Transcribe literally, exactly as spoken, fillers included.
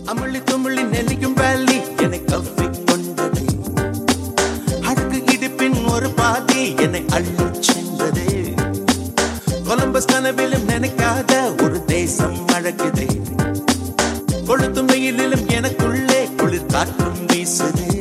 அமுள்ளி துமுள்ளி நெல்லிக்கும் வேலி என்னை கவ்வி கொண்டது. அடக்கு இடுப்பின் ஒரு பாதி என்னை அள்ளி சென்றது. கொலம்பஸ் கனவிலும் நினைக்காத ஒரு தேசம் அழகுதே. கொளுத்தும் வெயிலிலும் எனக்குள்ளே குளிர் காற்றும் வீசுதே.